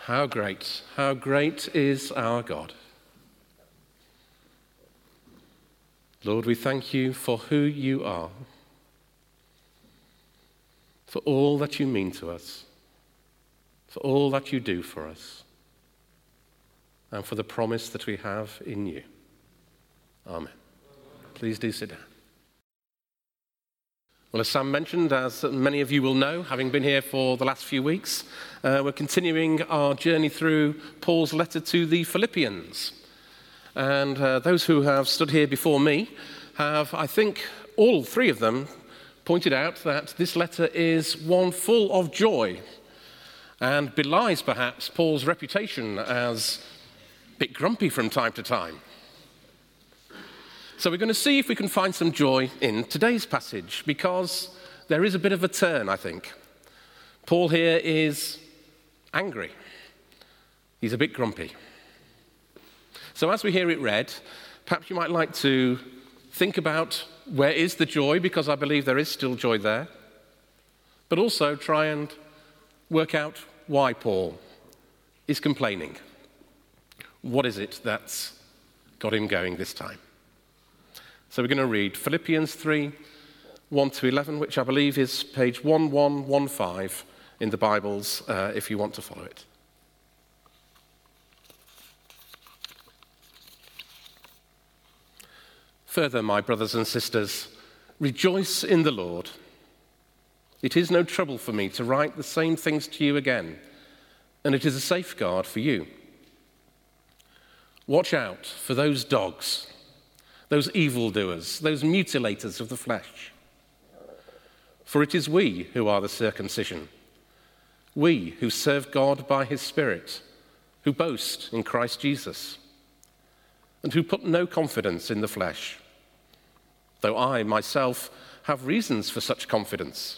How great is our God. Lord, we thank you for who you are, for all that you mean to us, for all that you do for us, and for the promise that we have in you. Amen. Please do sit down. Well, as Sam mentioned, as many of you will know, having been here for the last few weeks, we're continuing our journey through Paul's letter to the Philippians. And those who have stood here before me have, I think, all three of them pointed out that this letter is one full of joy and belies perhaps Paul's reputation as a bit grumpy from time to time. So we're going to see if we can find some joy in today's passage, because there is a bit of a turn, I think. Paul here is angry. He's a bit grumpy. So as we hear it read, perhaps you might like to think about where is the joy, because I believe there is still joy there, but also try and work out why Paul is complaining. What is it that's got him going this time? So we're going to read Philippians 3, 1 to 11, which I believe is page 1115 in the Bibles, if you want to follow it. Further, my brothers and sisters, rejoice in the Lord. It is no trouble for me to write the same things to you again, and it is a safeguard for you. Watch out for those dogs, those evildoers, those mutilators of the flesh. For it is we who are the circumcision, we who serve God by his Spirit, who boast in Christ Jesus, and who put no confidence in the flesh, though I myself have reasons for such confidence.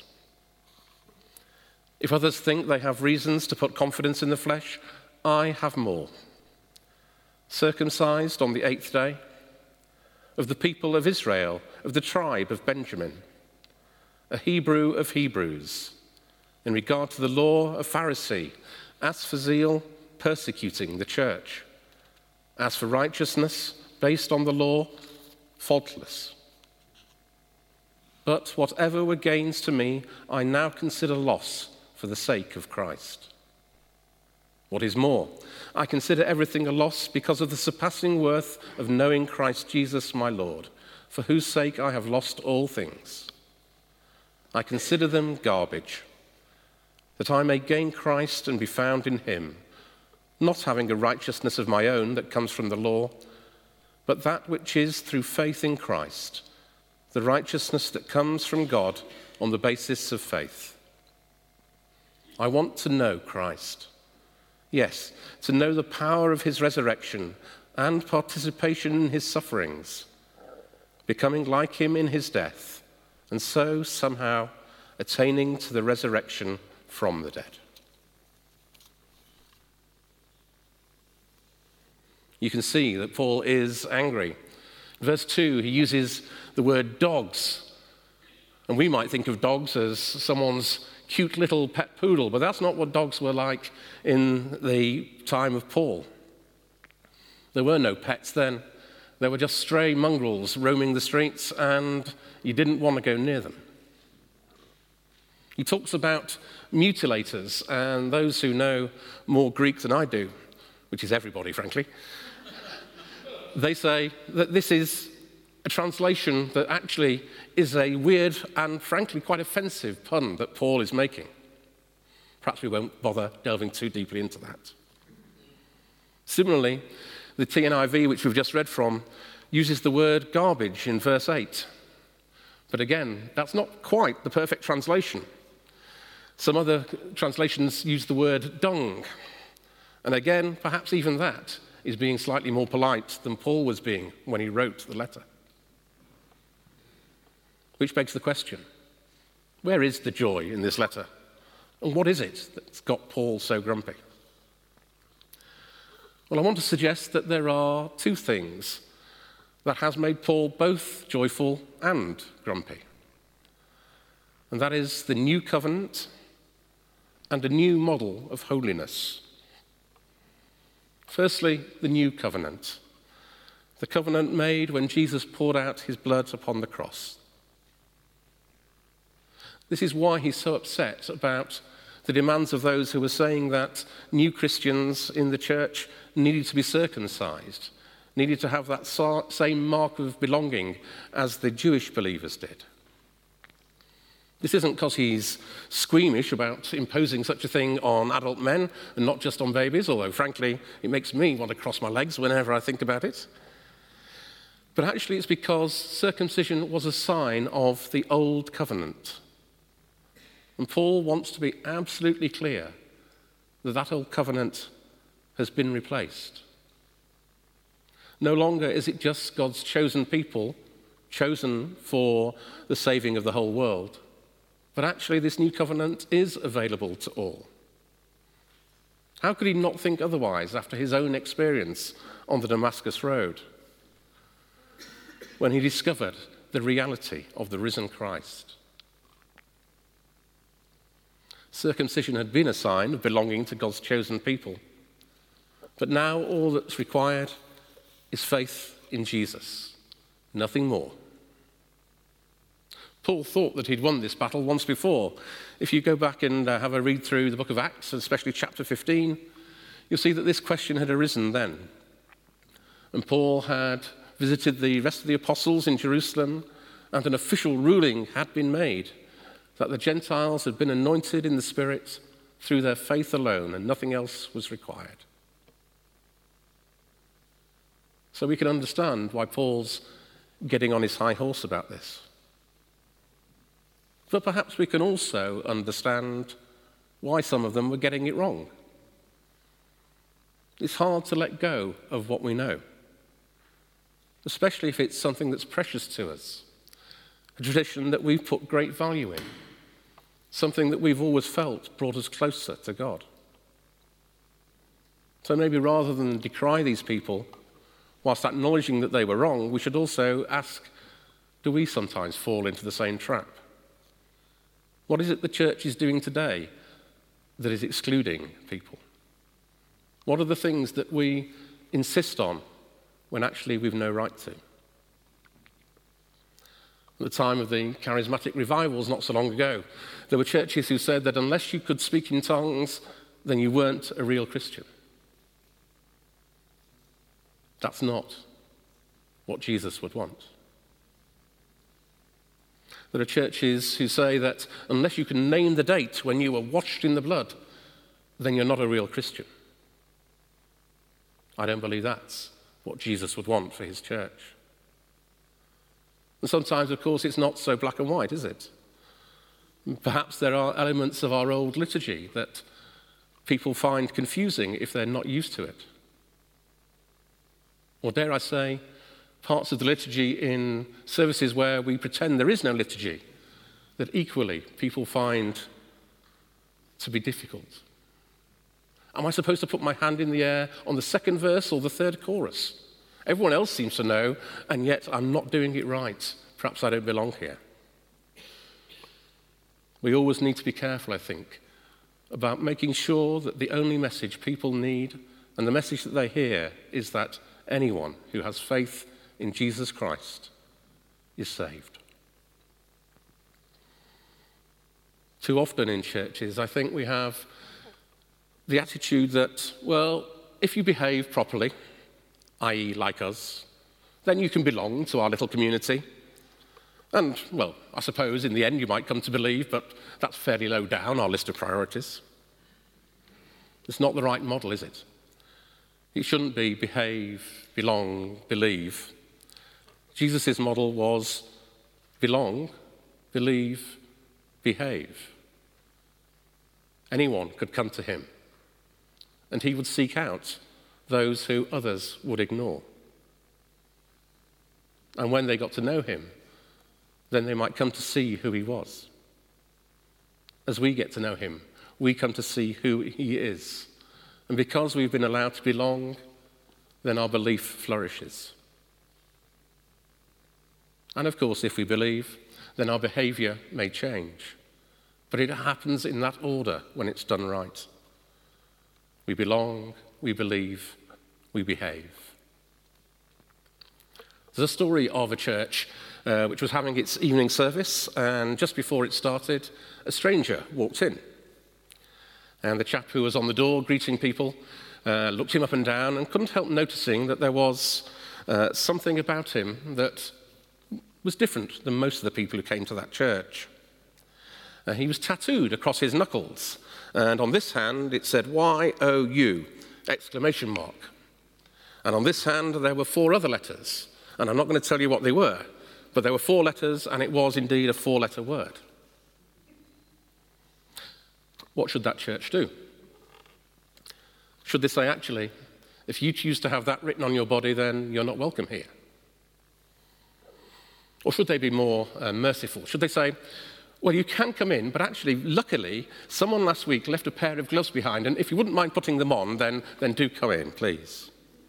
If others think they have reasons to put confidence in the flesh, I have more. Circumcised on the 8th day, of the people of Israel, of the tribe of Benjamin, a Hebrew of Hebrews, in regard to the law, a Pharisee, as for zeal, persecuting the church, as for righteousness, based on the law, faultless. But whatever were gains to me, I now consider loss for the sake of Christ. What is more, I consider everything a loss because of the surpassing worth of knowing Christ Jesus my Lord, for whose sake I have lost all things. I consider them garbage, that I may gain Christ and be found in him, not having a righteousness of my own that comes from the law, but that which is through faith in Christ, the righteousness that comes from God on the basis of faith. I want to know Christ. Yes, to know the power of his resurrection and participation in his sufferings, becoming like him in his death, and so somehow attaining to the resurrection from the dead. You can see that Paul is angry. In verse 2, he uses the word dogs. And we might think of dogs as someone's cute little pet poodle, but that's not what dogs were like in the time of Paul. There were no pets then. There were just stray mongrels roaming the streets, and you didn't want to go near them. He talks about mutilators, and those who know more Greek than I do, which is everybody, frankly, they say that this is a translation that actually is a weird and frankly quite offensive pun that Paul is making. Perhaps we won't bother delving too deeply into that. Similarly, the TNIV, which we've just read from, uses the word garbage in verse 8. But again, that's not quite the perfect translation. Some other translations use the word dung. And again, perhaps even that is being slightly more polite than Paul was being when he wrote the letter. Which begs the question, where is the joy in this letter? And what is it that's got Paul so grumpy? Well, I want to suggest that there are two things that has made Paul both joyful and grumpy. And that is the new covenant and a new model of holiness. Firstly, the new covenant. The covenant made when Jesus poured out his blood upon the cross. This is why he's so upset about the demands of those who were saying that new Christians in the church needed to be circumcised, needed to have that same mark of belonging as the Jewish believers did. This isn't because he's squeamish about imposing such a thing on adult men and not just on babies, although frankly it makes me want to cross my legs whenever I think about it. But actually it's because circumcision was a sign of the old covenant. And Paul wants to be absolutely clear that that old covenant has been replaced. No longer is it just God's chosen people, chosen for the saving of the whole world, but actually this new covenant is available to all. How could he not think otherwise after his own experience on the Damascus Road, when he discovered the reality of the risen Christ? Circumcision had been a sign of belonging to God's chosen people, but now all that's required is faith in Jesus, nothing more. Paul thought that he'd won this battle once before. If you go back and have a read through the book of Acts, especially chapter 15, you'll see that this question had arisen then. And Paul had visited the rest of the apostles in Jerusalem, and an official ruling had been made that the Gentiles had been anointed in the Spirit through their faith alone, and nothing else was required. So we can understand why Paul's getting on his high horse about this. But perhaps we can also understand why some of them were getting it wrong. It's hard to let go of what we know, especially if it's something that's precious to us, a tradition that we've put great value in, something that we've always felt brought us closer to God. So maybe rather than decry these people, whilst acknowledging that they were wrong, we should also ask, do we sometimes fall into the same trap? What is it the church is doing today that is excluding people? What are the things that we insist on when actually we've no right to? At the time of the charismatic revivals not so long ago, there were churches who said that unless you could speak in tongues, then you weren't a real Christian. That's not what Jesus would want. There are churches who say that unless you can name the date when you were washed in the blood, then you're not a real Christian. I don't believe that's what Jesus would want for his church. And sometimes, of course, it's not so black and white, is it? Perhaps there are elements of our old liturgy that people find confusing if they're not used to it. Or dare I say, parts of the liturgy in services where we pretend there is no liturgy, that equally people find to be difficult. Am I supposed to put my hand in the air on the second verse or the third chorus? Everyone else seems to know, and yet I'm not doing it right. Perhaps I don't belong here. We always need to be careful, I think, about making sure that the only message people need and the message that they hear is that anyone who has faith in Jesus Christ is saved. Too often in churches, I think we have the attitude that, well, if you behave properly, i.e. like us, then you can belong to our little community. And, well, I suppose in the end you might come to believe, but that's fairly low down our list of priorities. It's not the right model, is it? It shouldn't be behave, belong, believe. Jesus' model was belong, believe, behave. Anyone could come to him, and he would seek out those who others would ignore. And when they got to know him, then they might come to see who he was. As we get to know him, we come to see who he is. And because we've been allowed to belong, then our belief flourishes. And of course, if we believe, then our behavior may change. But it happens in that order when it's done right. We belong, we believe, we behave. There's a story of a church which was having its evening service, and just before it started, a stranger walked in. And the chap who was on the door greeting people looked him up and down and couldn't help noticing that there was something about him that was different than most of the people who came to that church. He was tattooed across his knuckles, and on this hand it said Y-O-U, exclamation mark. And on this hand there were 4 other letters, and I'm not going to tell you what they were, but there were 4 letters, and it was indeed a 4-letter word. What should that church do? Should they say, actually, if you choose to have that written on your body, then you're not welcome here? Or should they be more merciful? Should they say, well, you can come in, but actually, luckily, someone last week left a pair of gloves behind, and if you wouldn't mind putting them on, then do come in, please.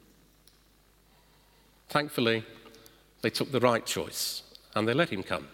Thankfully, they took the right choice, and they let him come.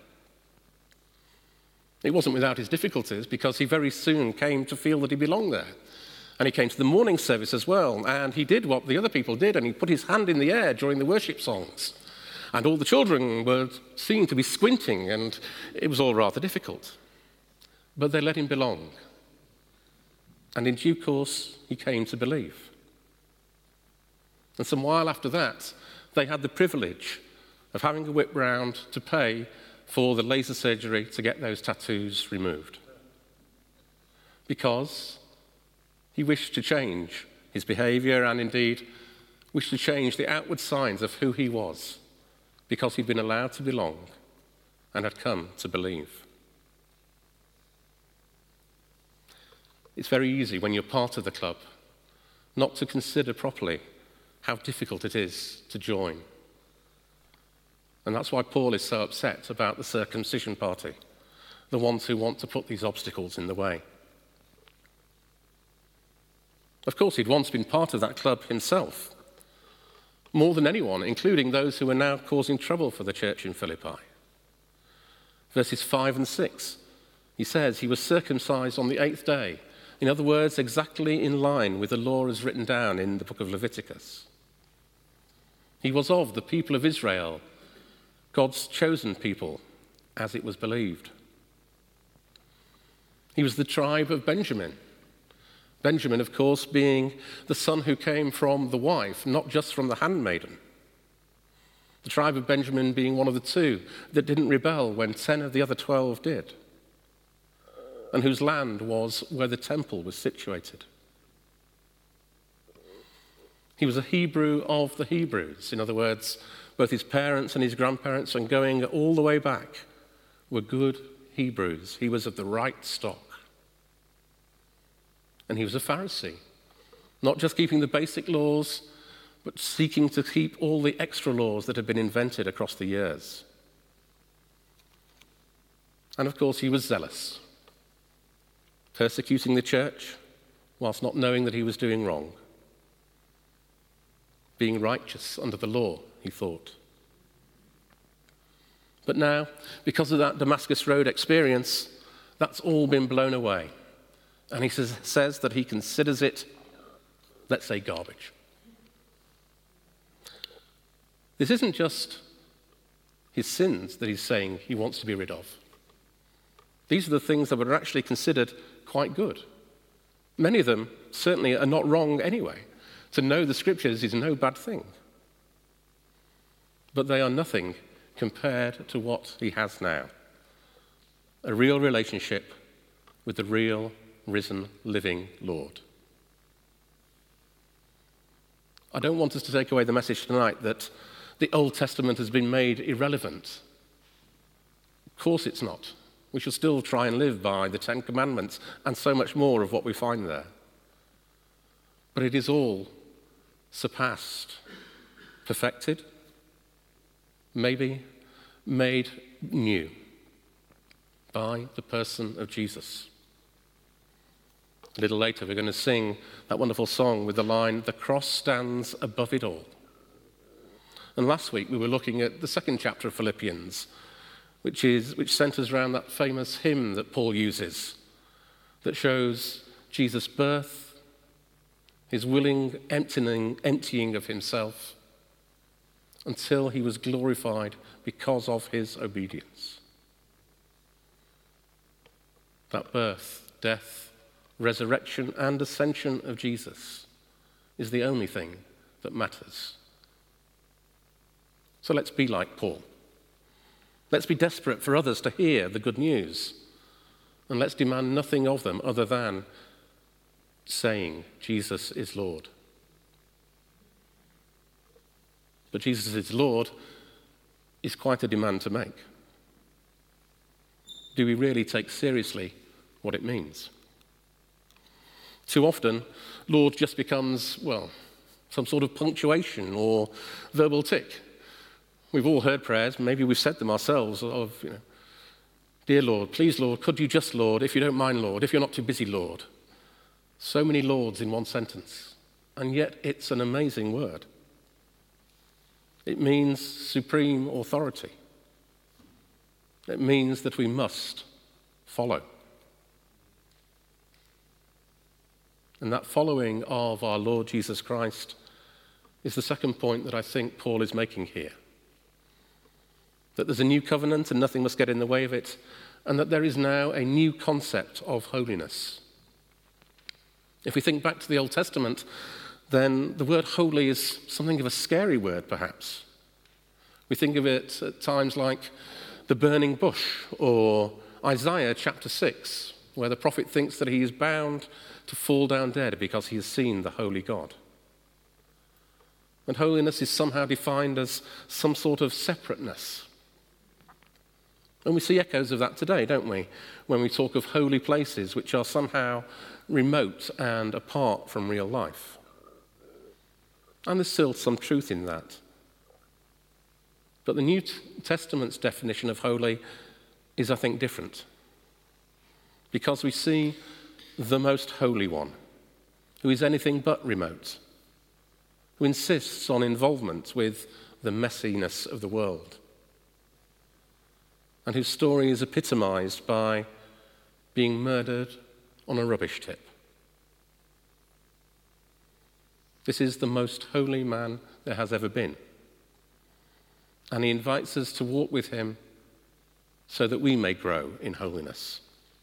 It wasn't without his difficulties, because he very soon came to feel that he belonged there. And he came to the morning service as well, and he did what the other people did, and he put his hand in the air during the worship songs. And all the children seemed to be squinting, and it was all rather difficult. But they let him belong. And in due course, he came to believe. And some while after that, they had the privilege of having a whip round to pay for the laser surgery to get those tattoos removed. Because he wished to change his behavior and indeed wished to change the outward signs of who he was, because he'd been allowed to belong and had come to believe. It's very easy when you're part of the club not to consider properly how difficult it is to join. And that's why Paul is so upset about the circumcision party, the ones who want to put these obstacles in the way. Of course, he'd once been part of that club himself, more than anyone, including those who are now causing trouble for the church in Philippi. Verses 5 and 6, he says he was circumcised on the 8th day. In other words, exactly in line with the law as written down in the book of Leviticus. He was of the people of Israel, God's chosen people, as it was believed. He was the tribe of Benjamin. Benjamin, of course, being the son who came from the wife, not just from the handmaiden. The tribe of Benjamin being one of the 2 that didn't rebel when 10 of the other 12 did, and whose land was where the temple was situated. He was a Hebrew of the Hebrews. In other words, both his parents and his grandparents, and going all the way back, were good Hebrews. He was of the right stock. And he was a Pharisee, not just keeping the basic laws, but seeking to keep all the extra laws that had been invented across the years. And of course, he was zealous, persecuting the church whilst not knowing that he was doing wrong. Being righteous under the law, he thought. But now, because of that Damascus Road experience, that's all been blown away. And he says that he considers it, let's say, garbage. This isn't just his sins that he's saying he wants to be rid of. These are the things that were actually considered quite good. Many of them certainly are not wrong anyway. To know the scriptures is no bad thing. But they are nothing compared to what he has now. A real relationship with the real, risen, living Lord. I don't want us to take away the message tonight that the Old Testament has been made irrelevant. Of course it's not. We should still try and live by the 10 Commandments and so much more of what we find there. But it is all surpassed, perfected, maybe made new by the person of Jesus. A little later, we're going to sing that wonderful song with the line, "The cross stands above it all." And last week, we were looking at the 2nd chapter of Philippians, which centers around that famous hymn that Paul uses, that shows Jesus' birth, his willing emptying of himself, until he was glorified because of his obedience. That birth, death, resurrection, and ascension of Jesus is the only thing that matters. So let's be like Paul. Let's be desperate for others to hear the good news. And let's demand nothing of them other than saying, Jesus is Lord. But Jesus is Lord is quite a demand to make. Do we really take seriously what it means? Too often, Lord just becomes, some sort of punctuation or verbal tick. We've all heard prayers, maybe we've said them ourselves, of, dear Lord, please Lord, could you just Lord, if you don't mind Lord, if you're not too busy Lord. So many Lords in one sentence, and yet it's an amazing word. It means supreme authority. It means that we must follow. And that following of our Lord Jesus Christ is the second point that I think Paul is making here. That there's a new covenant and nothing must get in the way of it, and that there is now a new concept of holiness. If we think back to the Old Testament, then the word holy is something of a scary word, perhaps. We think of it at times like the burning bush, or Isaiah chapter 6, where the prophet thinks that he is bound to fall down dead because he has seen the holy God. And holiness is somehow defined as some sort of separateness. And we see echoes of that today, don't we, when we talk of holy places which are somehow remote and apart from real life. And there's still some truth in that. But the New Testament's definition of holy is, I think, different. Because we see the most holy one, who is anything but remote, who insists on involvement with the messiness of the world, and whose story is epitomized by being murdered on a rubbish tip. This is the most holy man there has ever been. And he invites us to walk with him so that we may grow in holiness.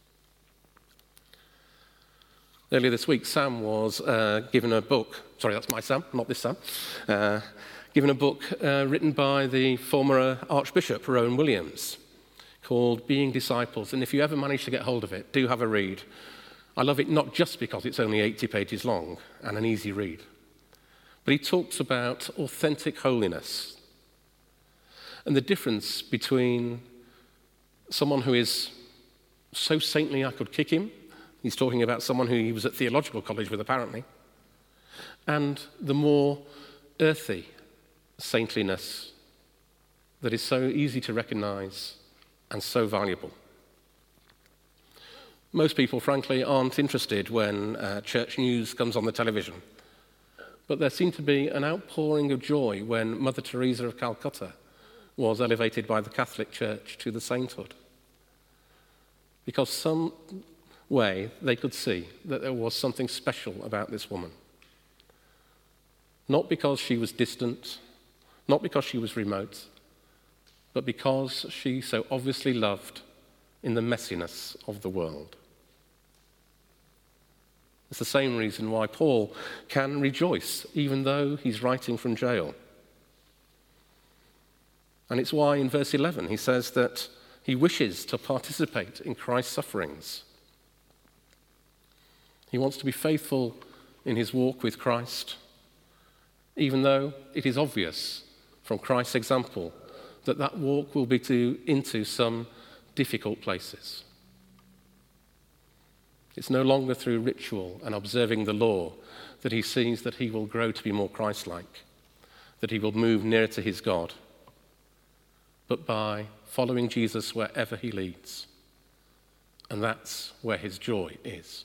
Earlier this week, Sam was given a book. Sorry, that's my Sam, not this Sam. Given a book written by the former Archbishop, Rowan Williams, called Being Disciples. And if you ever manage to get hold of it, do have a read. I love it not just because it's only 80 pages long and an easy read, but he talks about authentic holiness and the difference between someone who is so saintly I could kick him. He's talking about someone who he was at theological college with, apparently, and the more earthy saintliness that is so easy to recognize and so valuable. Most people, frankly, aren't interested when church news comes on the television. But there seemed to be an outpouring of joy when Mother Teresa of Calcutta was elevated by the Catholic Church to the sainthood. Because some way they could see that there was something special about this woman. Not because she was distant, not because she was remote, but because she so obviously loved in the messiness of the world. It's the same reason why Paul can rejoice, even though he's writing from jail. And it's why in verse 11 he says that he wishes to participate in Christ's sufferings. He wants to be faithful in his walk with Christ, even though it is obvious from Christ's example that that walk will be into some difficult places. It's no longer through ritual and observing the law that he sees that he will grow to be more Christ-like, that he will move nearer to his God, but by following Jesus wherever he leads. And that's where his joy is.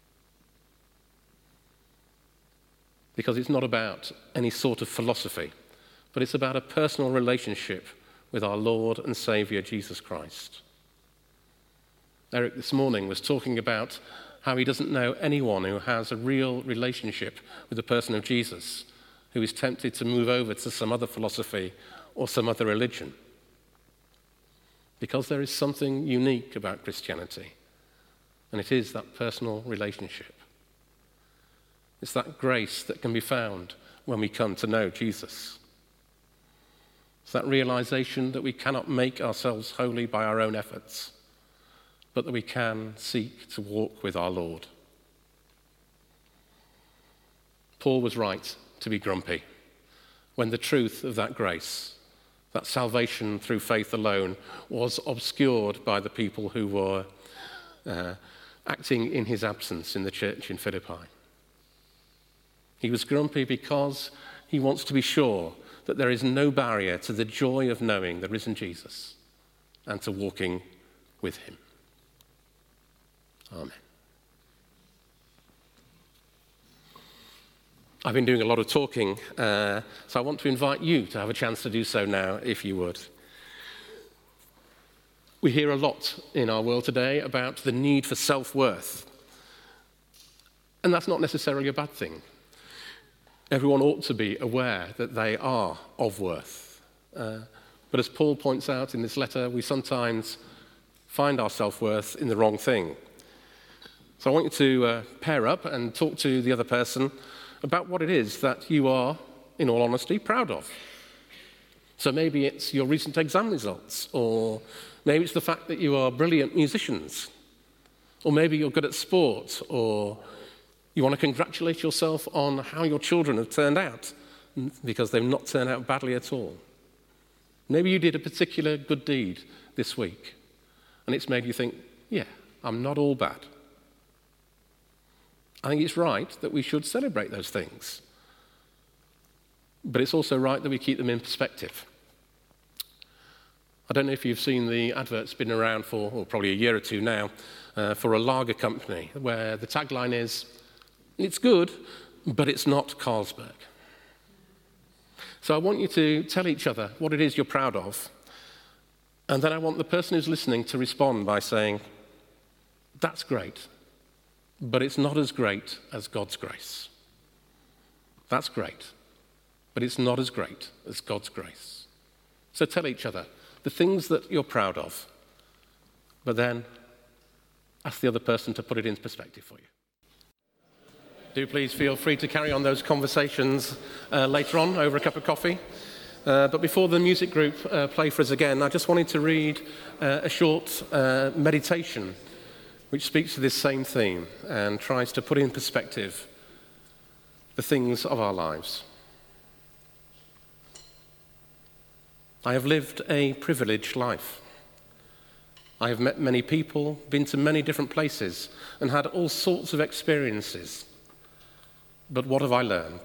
Because it's not about any sort of philosophy, but it's about a personal relationship with our Lord and Saviour, Jesus Christ. Eric this morning was talking about how he doesn't know anyone who has a real relationship with the person of Jesus, who is tempted to move over to some other philosophy or some other religion. Because there is something unique about Christianity, and it is that personal relationship. It's that grace that can be found when we come to know Jesus. It's that realization that we cannot make ourselves holy by our own efforts, but that we can seek to walk with our Lord. Paul was right to be grumpy when the truth of that grace, that salvation through faith alone, was obscured by the people who were acting in his absence in the church in Philippi. He was grumpy because he wants to be sure that there is no barrier to the joy of knowing the risen Jesus and to walking with him. Amen. I've been doing a lot of talking, so I want to invite you to have a chance to do so now, if you would. We hear a lot in our world today about the need for self-worth, and that's not necessarily a bad thing. Everyone ought to be aware that they are of worth. But as Paul points out in this letter, we sometimes find our self-worth in the wrong thing. So I want you to pair up and talk to the other person about what it is that you are, in all honesty, proud of. So maybe it's your recent exam results, or maybe it's the fact that you are brilliant musicians, or maybe you're good at sport, or you want to congratulate yourself on how your children have turned out, because they've not turned out badly at all. Maybe you did a particular good deed this week, and it's made you think, yeah, I'm not all bad. I think it's right that we should celebrate those things. But it's also right that we keep them in perspective. I don't know if you've seen the adverts been around for probably a year or two now, for a lager company, where the tagline is, it's good, but it's not Carlsberg. So I want you to tell each other what it is you're proud of, and then I want the person who's listening to respond by saying, that's great, but it's not as great as God's grace. That's great, but it's not as great as God's grace. So tell each other the things that you're proud of, but then ask the other person to put it into perspective for you. Do please feel free to carry on those conversations later on over a cup of coffee. But before the music group play for us again, I just wanted to read a short meditation which speaks to this same theme and tries to put in perspective the things of our lives. I have lived a privileged life. I have met many people, been to many different places, and had all sorts of experiences. But what have I learned?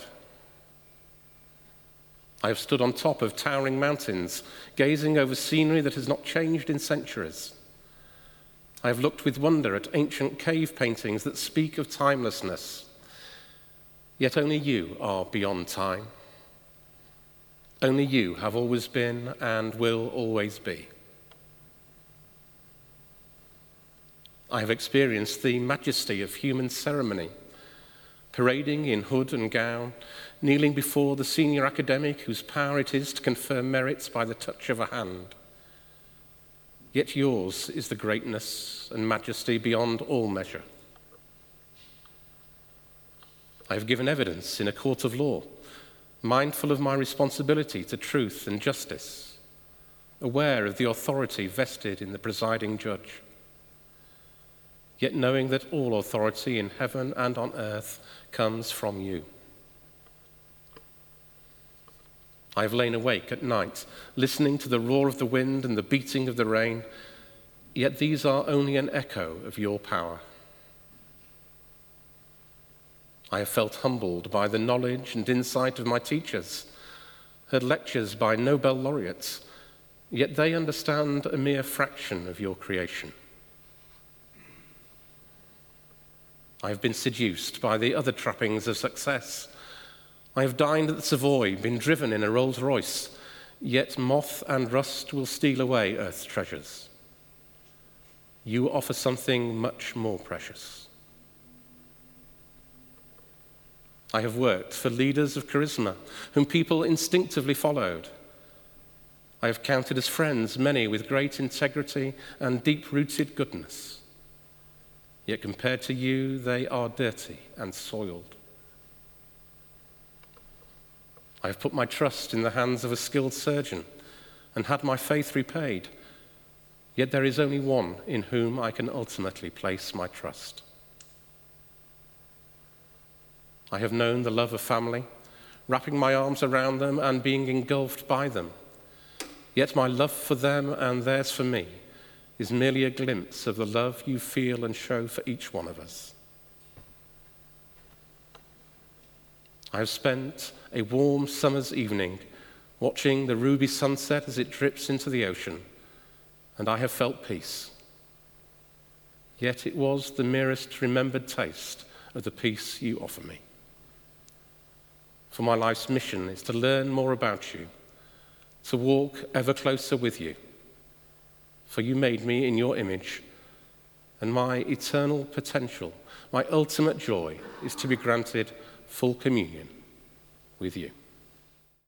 I have stood on top of towering mountains, gazing over scenery that has not changed in centuries. I have looked with wonder at ancient cave paintings that speak of timelessness. Yet only you are beyond time. Only you have always been and will always be. I have experienced the majesty of human ceremony, parading in hood and gown, kneeling before the senior academic whose power it is to confer merits by the touch of a hand. Yet yours is the greatness and majesty beyond all measure. I have given evidence in a court of law, mindful of my responsibility to truth and justice, aware of the authority vested in the presiding judge, yet knowing that all authority in heaven and on earth comes from you. I have lain awake at night, listening to the roar of the wind and the beating of the rain, yet these are only an echo of your power. I have felt humbled by the knowledge and insight of my teachers, heard lectures by Nobel laureates, yet they understand a mere fraction of your creation. I have been seduced by the other trappings of success. I have dined at the Savoy, been driven in a Rolls Royce, yet moth and rust will steal away earth's treasures. You offer something much more precious, I have worked for leaders of charisma whom people instinctively followed. I have counted as friends many with great integrity and deep-rooted goodness. Yet compared to you, they are dirty and soiled. I have put my trust in the hands of a skilled surgeon and had my faith repaid. Yet there is only one in whom I can ultimately place my trust. I have known the love of family, wrapping my arms around them and being engulfed by them. Yet my love for them and theirs for me is merely a glimpse of the love you feel and show for each one of us. I have spent a warm summer's evening watching the ruby sunset as it drips into the ocean, and I have felt peace. Yet it was the merest remembered taste of the peace you offer me. For my life's mission is to learn more about you, to walk ever closer with you. For you made me in your image, and my eternal potential, my ultimate joy, is to be granted full communion with you.